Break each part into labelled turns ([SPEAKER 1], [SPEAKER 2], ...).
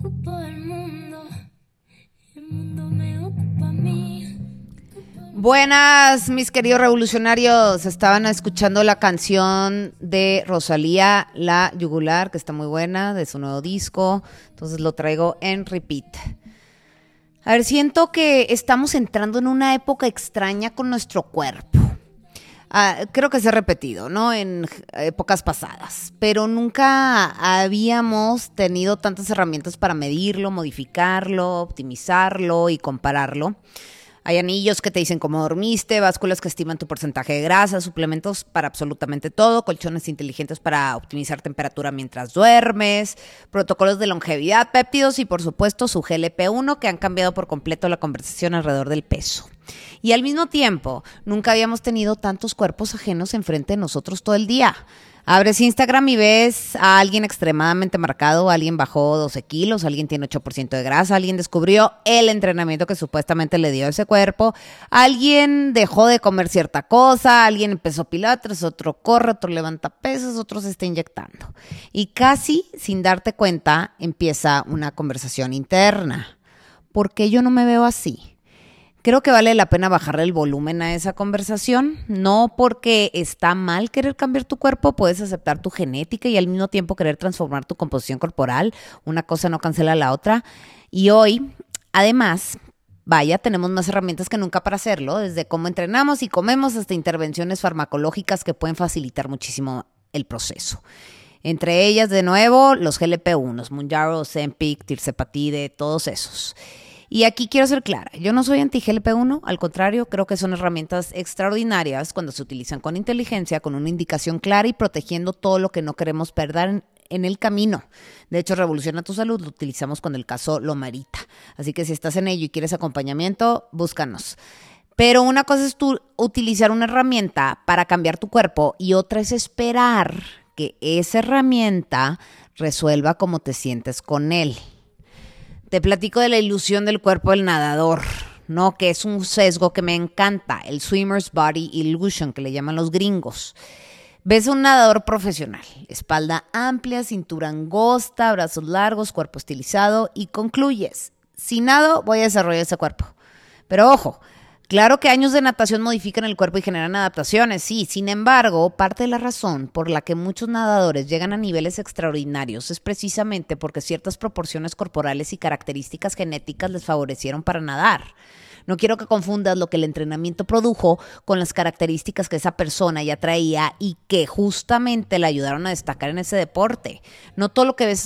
[SPEAKER 1] ocupo el mundo me ocupa a mí.
[SPEAKER 2] Buenas, mis queridos revolucionarios. Estaban escuchando la canción de Rosalía, La Yugular, que está muy buena, de su nuevo disco. Entonces lo traigo en repeat. A ver, siento que estamos entrando en una época extraña con nuestro cuerpo. Creo que se ha repetido, ¿no? En épocas pasadas, pero nunca habíamos tenido tantas herramientas para medirlo, modificarlo, optimizarlo y compararlo. Hay anillos que te dicen cómo dormiste, básculas que estiman tu porcentaje de grasa, suplementos para absolutamente todo, colchones inteligentes para optimizar temperatura mientras duermes, protocolos de longevidad, péptidos y por supuesto su GLP-1 que han cambiado por completo la conversación alrededor del peso. Y al mismo tiempo, nunca habíamos tenido tantos cuerpos ajenos enfrente de nosotros todo el día. Abres Instagram y ves a alguien extremadamente marcado, alguien bajó 12 kilos, alguien tiene 8% de grasa, alguien descubrió el entrenamiento que supuestamente le dio a ese cuerpo, alguien dejó de comer cierta cosa, alguien empezó pilates, otro corre, otro levanta pesas, otro se está inyectando. Y casi sin darte cuenta empieza una conversación interna. ¿Por qué yo no me veo así? Creo que vale la pena bajarle el volumen a esa conversación, no porque está mal querer cambiar tu cuerpo, puedes aceptar tu genética y al mismo tiempo querer transformar tu composición corporal, una cosa no cancela la otra. Y hoy, además, tenemos más herramientas que nunca para hacerlo, desde cómo entrenamos y comemos hasta intervenciones farmacológicas que pueden facilitar muchísimo el proceso. Entre ellas, de nuevo, los GLP-1, Mounjaro, Ozempic, Tirzepatide, todos esos. Y aquí quiero ser clara, yo no soy anti-GLP-1, al contrario, creo que son herramientas extraordinarias cuando se utilizan con inteligencia, con una indicación clara y protegiendo todo lo que no queremos perder en el camino. De hecho, Revoluciona tu Salud lo utilizamos cuando el caso lo merita. Así que si estás en ello y quieres acompañamiento, búscanos. Pero una cosa es utilizar una herramienta para cambiar tu cuerpo y otra es esperar que esa herramienta resuelva cómo te sientes con él. Te platico de la ilusión del cuerpo del nadador, ¿no? Que es un sesgo que me encanta, el Swimmer's Body Illusion, que le llaman los gringos. Ves a un nadador profesional, espalda amplia, cintura angosta, brazos largos, cuerpo estilizado y concluyes, si nado voy a desarrollar ese cuerpo. Pero ojo, claro que años de natación modifican el cuerpo y generan adaptaciones, sí. Sin embargo, parte de la razón por la que muchos nadadores llegan a niveles extraordinarios es precisamente porque ciertas proporciones corporales y características genéticas les favorecieron para nadar. No quiero que confundas lo que el entrenamiento produjo con las características que esa persona ya traía y que justamente le ayudaron a destacar en ese deporte. No todo lo que ves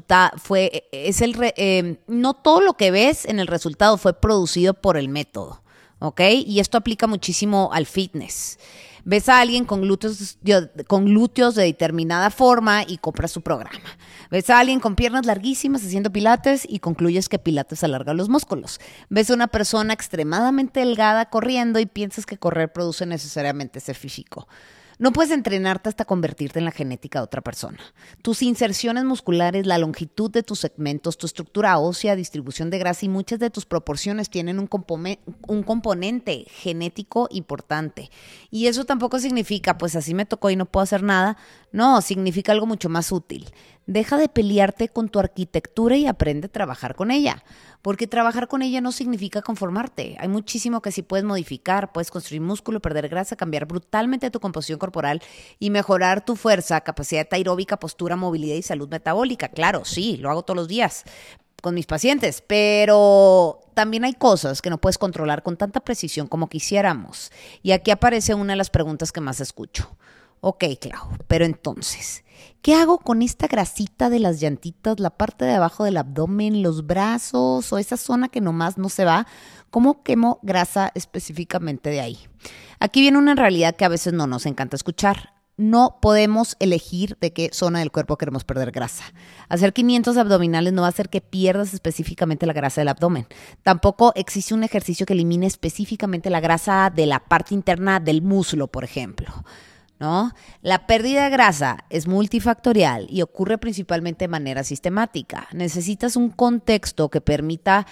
[SPEAKER 2] no todo lo que ves en el resultado fue producido por el método. ¿Ok? Y esto aplica muchísimo al fitness. Ves a alguien con glúteos de determinada forma y compras su programa. Ves a alguien con piernas larguísimas haciendo pilates y concluyes que pilates alarga los músculos. Ves a una persona extremadamente delgada corriendo y piensas que correr produce necesariamente ese físico. No puedes entrenarte hasta convertirte en la genética de otra persona. Tus inserciones musculares, la longitud de tus segmentos, tu estructura ósea, distribución de grasa y muchas de tus proporciones tienen un componente genético importante. Y eso tampoco significa, pues así me tocó y no puedo hacer nada. No, significa algo mucho más útil. Deja de pelearte con tu arquitectura y aprende a trabajar con ella. Porque trabajar con ella no significa conformarte. Hay muchísimo que sí puedes modificar. Puedes construir músculo, perder grasa, cambiar brutalmente tu composición corporal y mejorar tu fuerza, capacidad aeróbica, postura, movilidad y salud metabólica. Claro, sí, lo hago todos los días con mis pacientes. Pero también hay cosas que no puedes controlar con tanta precisión como quisiéramos. Y aquí aparece una de las preguntas que más escucho. Ok, Clau, pero entonces, ¿qué hago con esta grasita de las llantitas, la parte de abajo del abdomen, los brazos o esa zona que nomás no se va? ¿Cómo quemo grasa específicamente de ahí? Aquí viene una realidad que a veces no nos encanta escuchar. No podemos elegir de qué zona del cuerpo queremos perder grasa. Hacer 500 abdominales no va a hacer que pierdas específicamente la grasa del abdomen. Tampoco existe un ejercicio que elimine específicamente la grasa de la parte interna del muslo, por ejemplo, ¿no? La pérdida de grasa es multifactorial y ocurre principalmente de manera sistemática. Necesitas un contexto que permita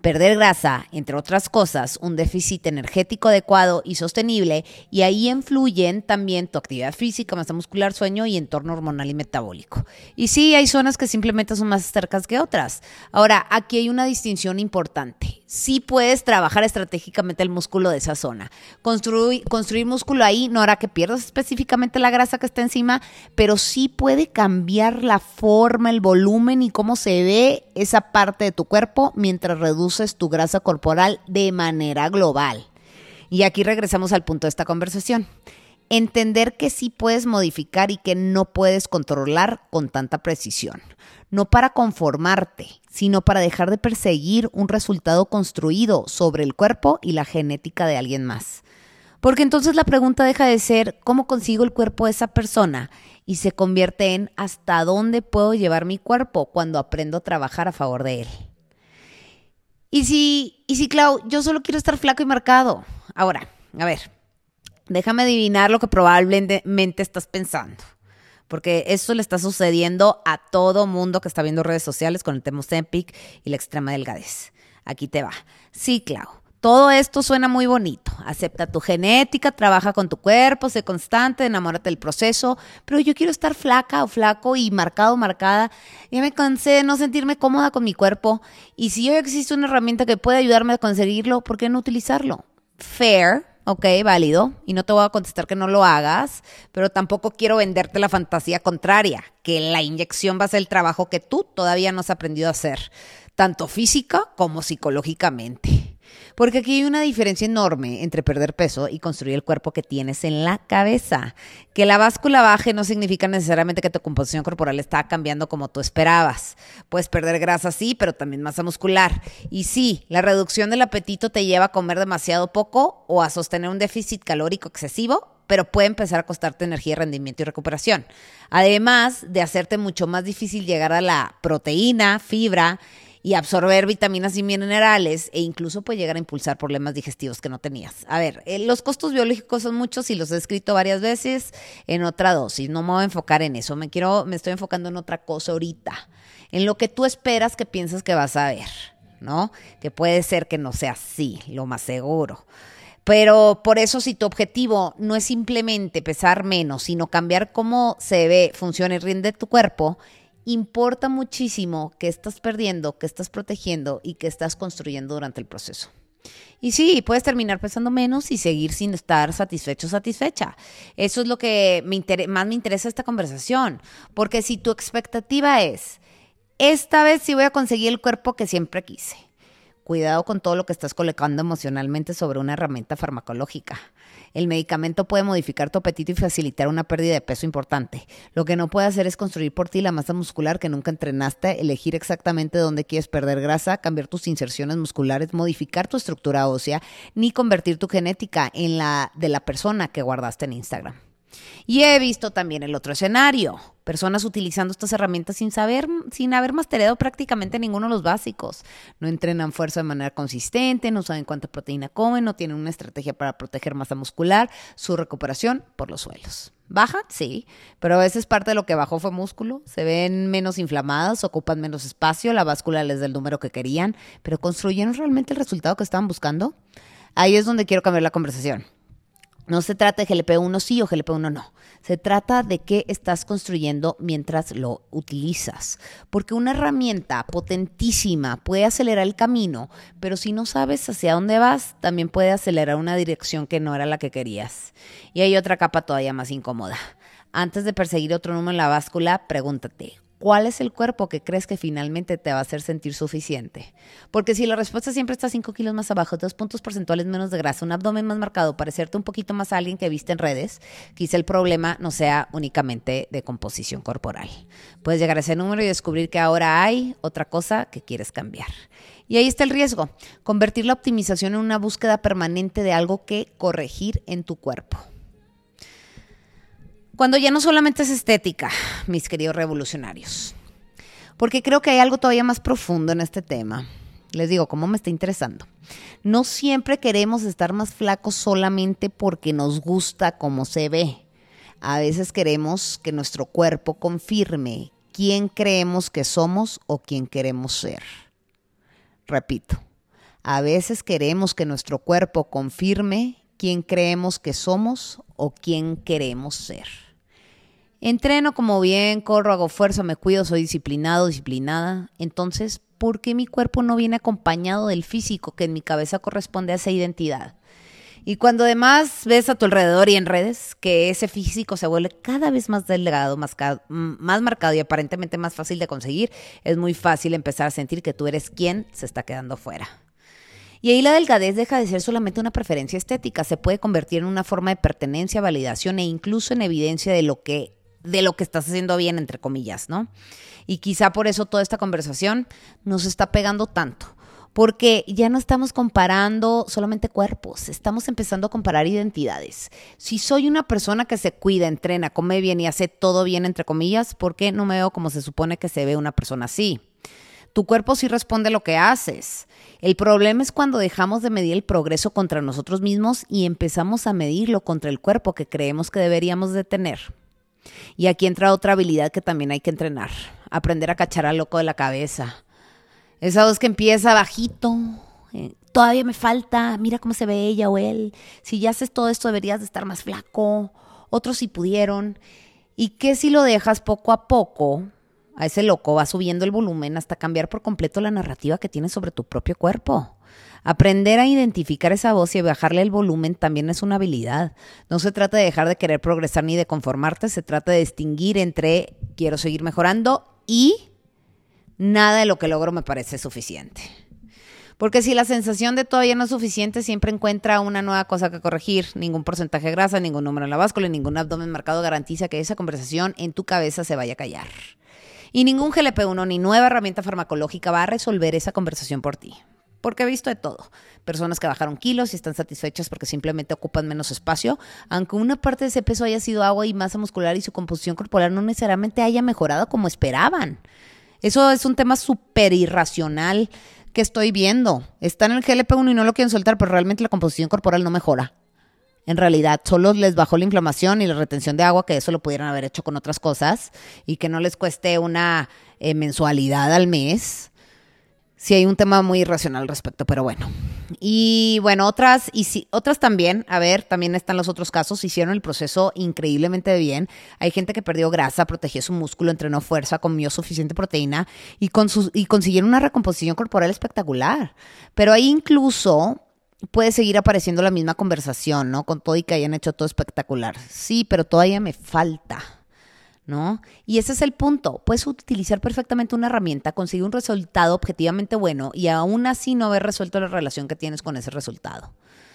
[SPEAKER 2] perder grasa, entre otras cosas, un déficit energético adecuado y sostenible, y ahí influyen también tu actividad física, masa muscular, sueño y entorno hormonal y metabólico. Y sí, hay zonas que simplemente son más cercanas que otras. Ahora, aquí hay una distinción importante. Sí puedes trabajar estratégicamente el músculo de esa zona. Construir músculo ahí no hará que pierdas específicamente la grasa que está encima, pero sí puede cambiar la forma, el volumen y cómo se ve esa parte de tu cuerpo mientras reduces tu grasa corporal de manera global. Y aquí regresamos al punto de esta conversación. Entender que sí puedes modificar y que no puedes controlar con tanta precisión. No para conformarte, sino para dejar de perseguir un resultado construido sobre el cuerpo y la genética de alguien más. Porque entonces la pregunta deja de ser ¿cómo consigo el cuerpo de esa persona? Y se convierte en ¿hasta dónde puedo llevar mi cuerpo cuando aprendo a trabajar a favor de él? Y si, Clau, yo solo quiero estar flaco y marcado. Ahora, a ver, déjame adivinar lo que probablemente estás pensando. Porque eso le está sucediendo a todo mundo que está viendo redes sociales con el tema Ozempic y la extrema delgadez. Aquí te va. Sí, Clau. Todo esto suena muy bonito. Acepta tu genética, trabaja con tu cuerpo, sé constante, enamórate del proceso. Pero yo quiero estar flaca o flaco y marcado o marcada. Ya me cansé de no sentirme cómoda con mi cuerpo. Y si hoy existe una herramienta que puede ayudarme a conseguirlo, ¿por qué no utilizarlo? Fair. Ok, válido. Y no te voy a contestar que no lo hagas, pero tampoco quiero venderte la fantasía contraria, que la inyección va a ser el trabajo que tú todavía no has aprendido a hacer, tanto física como psicológicamente. Porque aquí hay una diferencia enorme entre perder peso y construir el cuerpo que tienes en la cabeza. Que la báscula baje no significa necesariamente que tu composición corporal está cambiando como tú esperabas. Puedes perder grasa, sí, pero también masa muscular. Y sí, la reducción del apetito te lleva a comer demasiado poco o a sostener un déficit calórico excesivo, pero puede empezar a costarte energía, rendimiento y recuperación. Además de hacerte mucho más difícil llegar a la proteína, fibra y absorber vitaminas y minerales, e incluso puede llegar a impulsar problemas digestivos que no tenías. A ver, los costos biológicos son muchos y los he escrito varias veces en otra dosis. No me voy a enfocar en eso. Me estoy enfocando en otra cosa ahorita, en lo que tú esperas que piensas que vas a ver, ¿no? Que puede ser que no sea así, lo más seguro. Pero por eso, si tu objetivo no es simplemente pesar menos, sino cambiar cómo se ve, funciona y rinde tu cuerpo, importa muchísimo qué estás perdiendo, qué estás protegiendo y qué estás construyendo durante el proceso. Y sí, puedes terminar pesando menos y seguir sin estar satisfecho o satisfecha. Eso es lo que más me interesa de esta conversación. Porque si tu expectativa es, esta vez sí voy a conseguir el cuerpo que siempre quise. Cuidado con todo lo que estás colocando emocionalmente sobre una herramienta farmacológica. El medicamento puede modificar tu apetito y facilitar una pérdida de peso importante. Lo que no puede hacer es construir por ti la masa muscular que nunca entrenaste, elegir exactamente dónde quieres perder grasa, cambiar tus inserciones musculares, modificar tu estructura ósea, ni convertir tu genética en la de la persona que guardaste en Instagram. Y he visto también el otro escenario, personas utilizando estas herramientas sin haber mastereado prácticamente ninguno de los básicos. No entrenan fuerza de manera consistente, no saben cuánta proteína comen, no tienen una estrategia para proteger masa muscular, su recuperación por los suelos. ¿Baja? Sí, pero a veces parte de lo que bajó fue músculo, se ven menos inflamadas, ocupan menos espacio, la báscula les da el número que querían, pero ¿construyeron realmente el resultado que estaban buscando? Ahí es donde quiero cambiar la conversación. No se trata de GLP-1 sí o GLP-1 no. Se trata de qué estás construyendo mientras lo utilizas. Porque una herramienta potentísima puede acelerar el camino, pero si no sabes hacia dónde vas, también puede acelerar una dirección que no era la que querías. Y hay otra capa todavía más incómoda. Antes de perseguir otro número en la báscula, pregúntate, ¿cuál es el cuerpo que crees que finalmente te va a hacer sentir suficiente? Porque si la respuesta siempre está 5 kilos más abajo, 2 puntos porcentuales menos de grasa, un abdomen más marcado, parecerte un poquito más a alguien que viste en redes, quizá el problema no sea únicamente de composición corporal. Puedes llegar a ese número y descubrir que ahora hay otra cosa que quieres cambiar. Y ahí está el riesgo, convertir la optimización en una búsqueda permanente de algo que corregir en tu cuerpo. Cuando ya no solamente es estética, mis queridos revolucionarios, porque creo que hay algo todavía más profundo en este tema. Les digo, cómo me está interesando. No siempre queremos estar más flacos solamente porque nos gusta cómo se ve. A veces queremos que nuestro cuerpo confirme quién creemos que somos o quién queremos ser. Repito, A veces queremos que nuestro cuerpo confirme quién creemos que somos o quién queremos ser. Entreno como bien, corro, hago fuerza, me cuido, soy disciplinado, disciplinada. Entonces, ¿por qué mi cuerpo no viene acompañado del físico que en mi cabeza corresponde a esa identidad? Y cuando además ves a tu alrededor y en redes que ese físico se vuelve cada vez más delgado, más marcado y aparentemente más fácil de conseguir, es muy fácil empezar a sentir que tú eres quien se está quedando fuera. Y ahí la delgadez deja de ser solamente una preferencia estética, se puede convertir en una forma de pertenencia, validación e incluso en evidencia de lo que estás haciendo bien, entre comillas, ¿no? Y quizá por eso toda esta conversación nos está pegando tanto, porque ya no estamos comparando solamente cuerpos, estamos empezando a comparar identidades. Si soy una persona que se cuida, entrena, come bien y hace todo bien, entre comillas, ¿por qué no me veo como se supone que se ve una persona así? Tu cuerpo sí responde a lo que haces. El problema es cuando dejamos de medir el progreso contra nosotros mismos y empezamos a medirlo contra el cuerpo que creemos que deberíamos de tener. Y aquí entra otra habilidad que también hay que entrenar. Aprender a cachar al loco de la cabeza. Esa voz que empieza bajito. Todavía me falta. Mira cómo se ve ella o él. Si ya haces todo esto deberías de estar más flaco. Otros sí pudieron. Y que si lo dejas poco a poco, a ese loco va subiendo el volumen hasta cambiar por completo la narrativa que tienes sobre tu propio cuerpo. Aprender a identificar esa voz y bajarle el volumen también es una habilidad. No se trata de dejar de querer progresar ni de conformarte, se trata de distinguir entre quiero seguir mejorando y nada de lo que logro me parece suficiente. Porque si la sensación de todavía no es suficiente, siempre encuentra una nueva cosa que corregir. Ningún porcentaje de grasa, ningún número en la báscula, ningún abdomen marcado garantiza que esa conversación en tu cabeza se vaya a callar. Y ningún GLP-1 ni nueva herramienta farmacológica va a resolver esa conversación por ti. Porque he visto de todo. Personas que bajaron kilos y están satisfechas porque simplemente ocupan menos espacio, aunque una parte de ese peso haya sido agua y masa muscular y su composición corporal no necesariamente haya mejorado como esperaban. Eso es un tema súper irracional que estoy viendo. Están en el GLP-1 y no lo quieren soltar, pero realmente la composición corporal no mejora. En realidad, solo les bajó la inflamación y la retención de agua, que eso lo pudieran haber hecho con otras cosas y que no les cueste una mensualidad al mes. Sí, hay un tema muy irracional al respecto, pero bueno. Y bueno, otras también, a ver, también están los otros casos, hicieron el proceso increíblemente bien. Hay gente que perdió grasa, protegió su músculo, entrenó fuerza, comió suficiente proteína y consiguieron una recomposición corporal espectacular. Pero ahí incluso puede seguir apareciendo la misma conversación, ¿no? Con todo y que hayan hecho todo espectacular. Sí, pero todavía me falta, ¿no? Y ese es el punto. Puedes utilizar perfectamente una herramienta, conseguir un resultado objetivamente bueno y aún así no haber resuelto la relación que tienes con ese resultado.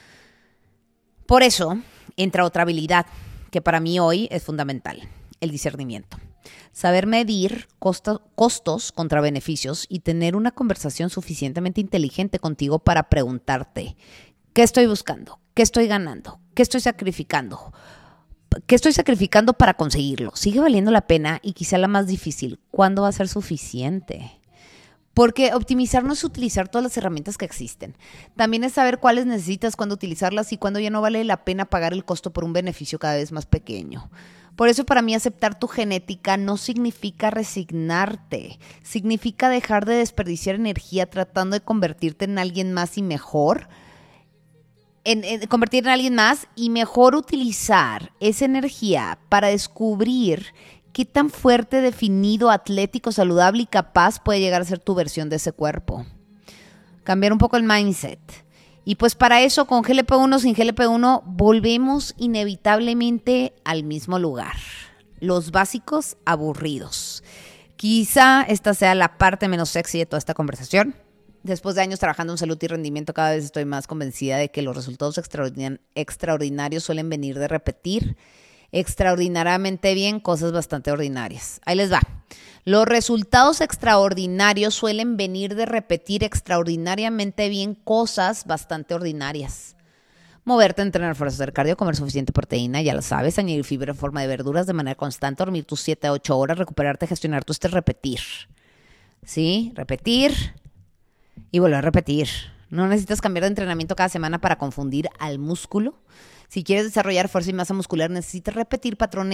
[SPEAKER 2] Por eso entra otra habilidad que para mí hoy es fundamental, el discernimiento. Saber medir costos contra beneficios y tener una conversación suficientemente inteligente contigo para preguntarte, ¿qué estoy buscando? ¿Qué estoy ganando? ¿Qué estoy sacrificando? ¿Qué estoy sacrificando para conseguirlo? ¿Sigue valiendo la pena? Y quizá la más difícil, ¿cuándo va a ser suficiente? Porque optimizar no es utilizar todas las herramientas que existen. También es saber cuáles necesitas, cuándo utilizarlas y cuándo ya no vale la pena pagar el costo por un beneficio cada vez más pequeño. Por eso para mí aceptar tu genética no significa resignarte. Significa dejar de desperdiciar energía tratando de convertirte en alguien más y mejor. Convertir en alguien más y mejor utilizar esa energía para descubrir qué tan fuerte, definido, atlético, saludable y capaz puede llegar a ser tu versión de ese cuerpo. Cambiar un poco el mindset. Y pues para eso, con GLP-1, sin GLP-1, volvemos inevitablemente al mismo lugar. Los básicos aburridos. Quizá esta sea la parte menos sexy de toda esta conversación. Después de años trabajando en salud y rendimiento, cada vez estoy más convencida de que los resultados extraordinarios suelen venir de repetir extraordinariamente bien cosas bastante ordinarias. Ahí les va. Los resultados extraordinarios suelen venir de repetir extraordinariamente bien cosas bastante ordinarias. Moverte, entrenar fuerza, hacer cardio, comer suficiente proteína, ya lo sabes, añadir fibra en forma de verduras de manera constante, dormir tus 7 a 8 horas, recuperarte, gestionar tu estrés, repetir. ¿Sí? Repetir y volver a repetir. No necesitas cambiar de entrenamiento cada semana para confundir al músculo. Si quieres desarrollar fuerza y masa muscular, necesitas repetir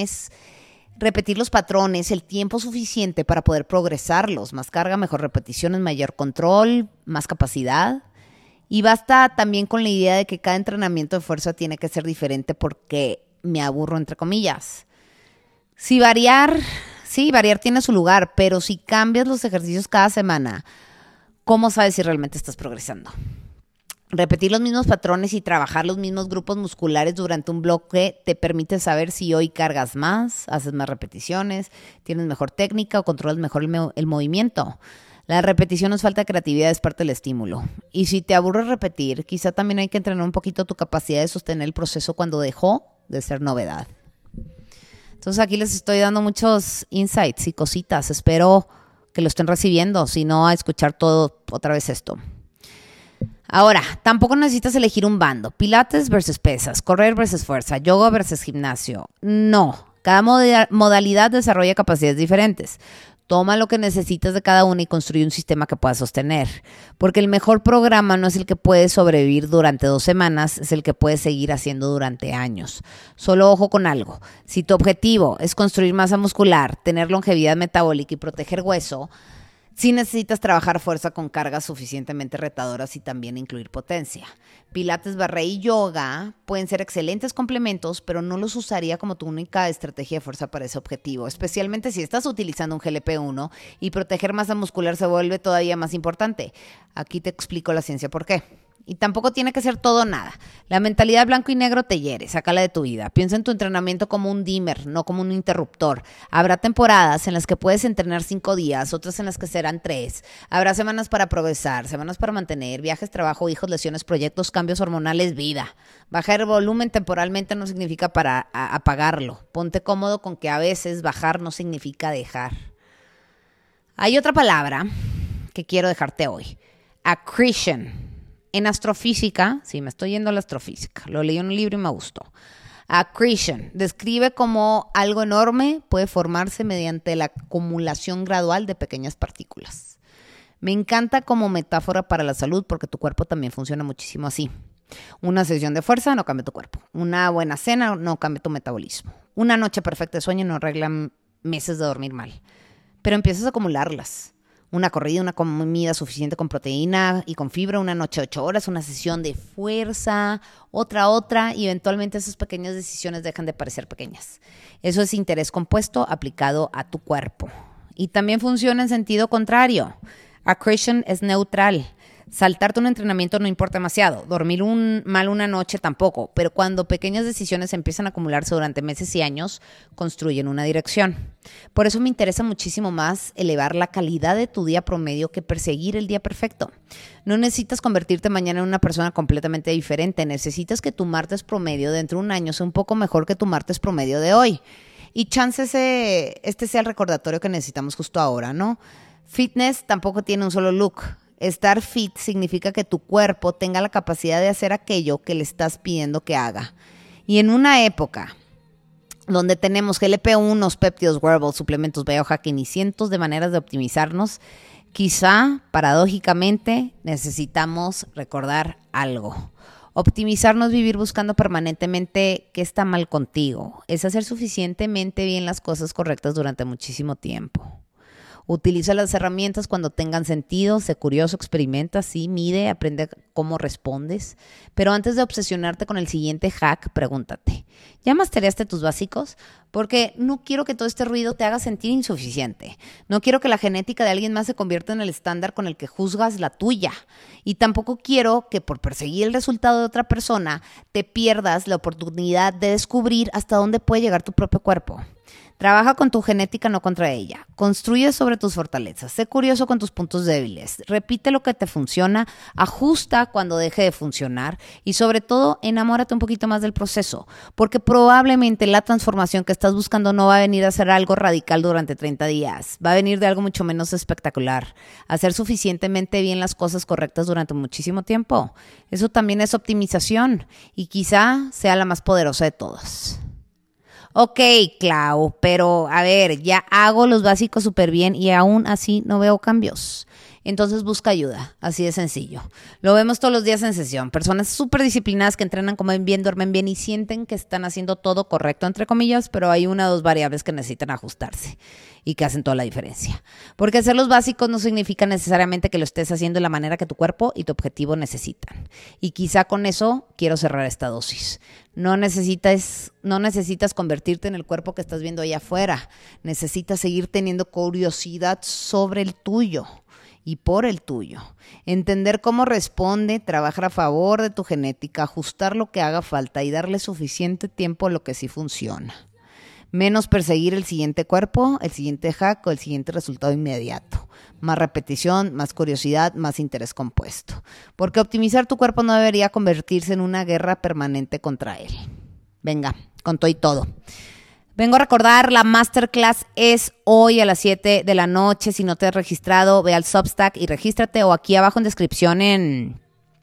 [SPEAKER 2] los patrones el tiempo suficiente para poder progresarlos. Más carga, mejor repeticiones, mayor control, más capacidad. Y basta también con la idea de que cada entrenamiento de fuerza tiene que ser diferente porque me aburro, entre comillas. Sí, variar tiene su lugar, pero si cambias los ejercicios cada semana, ¿cómo sabes si realmente estás progresando? Repetir los mismos patrones y trabajar los mismos grupos musculares durante un bloque te permite saber si hoy cargas más, haces más repeticiones, tienes mejor técnica o controlas mejor el movimiento. La repetición no es falta de creatividad, es parte del estímulo. Y si te aburre repetir, quizá también hay que entrenar un poquito tu capacidad de sostener el proceso cuando dejó de ser novedad. Entonces aquí les estoy dando muchos insights y cositas. Espero que lo estén recibiendo, si no, a escuchar todo otra vez esto. Ahora, tampoco necesitas elegir un bando. Pilates versus pesas, correr versus fuerza, yoga versus gimnasio. No, cada modalidad desarrolla capacidades diferentes. Toma lo que necesitas de cada una y construye un sistema que puedas sostener. Porque el mejor programa no es el que puede sobrevivir durante 2 semanas, es el que puedes seguir haciendo durante años. Solo ojo con algo. Si tu objetivo es construir masa muscular, tener longevidad metabólica y proteger hueso, sí necesitas trabajar fuerza con cargas suficientemente retadoras y también incluir potencia. Pilates, barre y yoga pueden ser excelentes complementos, pero no los usaría como tu única estrategia de fuerza para ese objetivo, especialmente si estás utilizando un GLP-1 y proteger masa muscular se vuelve todavía más importante. Aquí te explico la ciencia por qué. Y tampoco tiene que ser todo o nada. La mentalidad blanco y negro te hiere, sácala de tu vida. Piensa en tu entrenamiento como un dimmer, no como un interruptor. Habrá temporadas en las que puedes entrenar 5 días, otras en las que serán 3. Habrá semanas para progresar, semanas para mantener, viajes, trabajo, hijos, lesiones, proyectos, cambios hormonales, vida. Bajar el volumen temporalmente no significa para apagarlo. Ponte cómodo con que a veces bajar no significa dejar. Hay otra palabra que quiero dejarte hoy. Accretion. En astrofísica, sí, me estoy yendo a la astrofísica, lo leí en un libro y me gustó. Accretion describe cómo algo enorme puede formarse mediante la acumulación gradual de pequeñas partículas. Me encanta como metáfora para la salud porque tu cuerpo también funciona muchísimo así. Una sesión de fuerza no cambia tu cuerpo. Una buena cena no cambia tu metabolismo. Una noche perfecta de sueño no arregla meses de dormir mal. Pero empiezas a acumularlas. Una corrida, una comida suficiente con proteína y con fibra, una noche de 8 horas, una sesión de fuerza, otra, y eventualmente esas pequeñas decisiones dejan de parecer pequeñas. Eso es interés compuesto aplicado a tu cuerpo. Y también funciona en sentido contrario. Accretion es neutral. Saltarte un entrenamiento no importa demasiado, dormir mal una noche tampoco, pero cuando pequeñas decisiones empiezan a acumularse durante meses y años, construyen una dirección. Por eso me interesa muchísimo más elevar la calidad de tu día promedio que perseguir el día perfecto. No necesitas convertirte mañana en una persona completamente diferente, necesitas que tu martes promedio dentro de un año sea un poco mejor que tu martes promedio de hoy. Y chance este sea el recordatorio que necesitamos justo ahora, ¿no? Fitness tampoco tiene un solo look. Estar fit significa que tu cuerpo tenga la capacidad de hacer aquello que le estás pidiendo que haga. Y en una época donde tenemos GLP-1, péptidos, wearables, suplementos, biohacking y cientos de maneras de optimizarnos, quizá, paradójicamente, necesitamos recordar algo. Optimizar no es vivir buscando permanentemente qué está mal contigo. Es hacer suficientemente bien las cosas correctas durante muchísimo tiempo. Utiliza las herramientas cuando tengan sentido, sé curioso, experimenta, sí, mide, aprende cómo respondes. Pero antes de obsesionarte con el siguiente hack, pregúntate, ¿ya mastereaste tus básicos? Porque no quiero que todo este ruido te haga sentir insuficiente. No quiero que la genética de alguien más se convierta en el estándar con el que juzgas la tuya. Y tampoco quiero que por perseguir el resultado de otra persona te pierdas la oportunidad de descubrir hasta dónde puede llegar tu propio cuerpo. Trabaja con tu genética, no contra ella. Construye sobre tus fortalezas. Sé curioso con tus puntos débiles. Repite lo que te funciona. Ajusta cuando deje de funcionar. Y sobre todo, enamórate un poquito más del proceso. Porque probablemente la transformación que estás buscando no va a venir a ser algo radical durante 30 días. Va a venir de algo mucho menos espectacular. Hacer suficientemente bien las cosas correctas durante muchísimo tiempo. Eso también es optimización. Y quizá sea la más poderosa de todas. Ok, Clau, pero a ver, ya hago los básicos súper bien y aún así no veo cambios. entonces busca ayuda, así de sencillo. Lo vemos todos los días en sesión. Personas súper disciplinadas que entrenan, comen bien, duermen bien y sienten que están haciendo todo correcto, entre comillas, pero hay una o dos variables que necesitan ajustarse y que hacen toda la diferencia. Porque hacer los básicos no significa necesariamente que lo estés haciendo de la manera que tu cuerpo y tu objetivo necesitan. Y quizá con eso quiero cerrar esta dosis. No necesitas convertirte en el cuerpo que estás viendo allá afuera. Necesitas seguir teniendo curiosidad sobre el tuyo y por el tuyo. Entender cómo responde, trabajar a favor de tu genética, ajustar lo que haga falta y darle suficiente tiempo a lo que sí funciona. Menos perseguir el siguiente cuerpo, el siguiente hack o el siguiente resultado inmediato. Más repetición, más curiosidad, más interés compuesto. Porque optimizar tu cuerpo no debería convertirse en una guerra permanente contra él. Venga, con todo y todo. Vengo a recordar, la masterclass es hoy a las 7 de la noche. Si no te has registrado, ve al Substack y regístrate, o aquí abajo en descripción en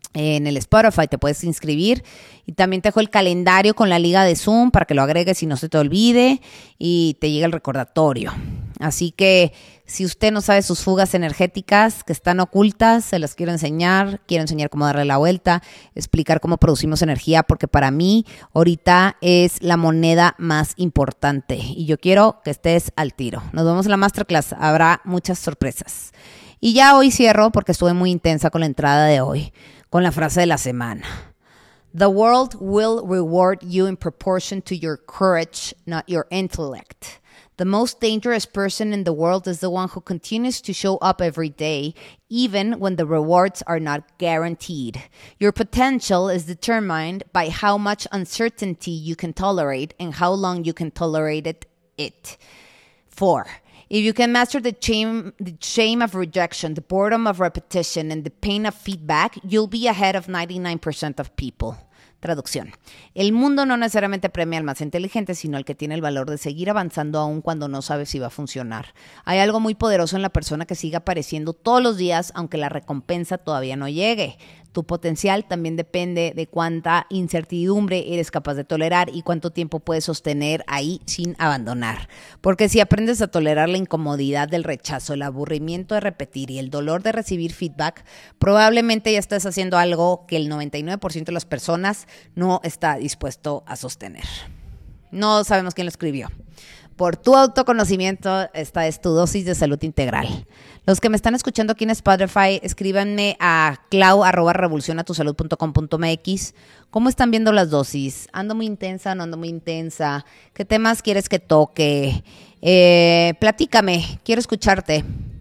[SPEAKER 2] el Spotify te puedes inscribir. Y también te dejo el calendario con la liga de Zoom para que lo agregues y no se te olvide y te llegue el recordatorio. Así que si usted no sabe sus fugas energéticas que están ocultas, se las quiero enseñar cómo darle la vuelta, explicar cómo producimos energía, porque para mí ahorita es la moneda más importante y yo quiero que estés al tiro. Nos vemos en la masterclass, habrá muchas sorpresas. Y ya hoy cierro porque estuve muy intensa con la entrada de hoy, con la frase de la semana. The world will reward you in proportion to your courage, not your intellect. The most dangerous person in the world is the one who continues to show up every day, even when the rewards are not guaranteed. Your potential is determined by how much uncertainty you can tolerate and how long you can tolerate it. 4. If you can master the shame of rejection, the boredom of repetition, and the pain of feedback, you'll be ahead of 99% of people. Traducción. El mundo no necesariamente premia al más inteligente, sino al que tiene el valor de seguir avanzando aun cuando no sabe si va a funcionar. Hay algo muy poderoso en la persona que sigue apareciendo todos los días, aunque la recompensa todavía no llegue. Tu potencial también depende de cuánta incertidumbre eres capaz de tolerar y cuánto tiempo puedes sostener ahí sin abandonar. Porque si aprendes a tolerar la incomodidad del rechazo, el aburrimiento de repetir y el dolor de recibir feedback, probablemente ya estás haciendo algo que el 99% de las personas no está dispuesto a sostener. No sabemos quién lo escribió. Por tu autoconocimiento, esta es tu dosis de salud integral. Los que me están escuchando aquí en Spotify, escríbanme a clau@revolucionatusalud.com.mx. ¿Cómo están viendo las dosis? ¿Ando muy intensa? ¿No ando muy intensa? ¿Qué temas quieres que toque? Platícame, quiero escucharte.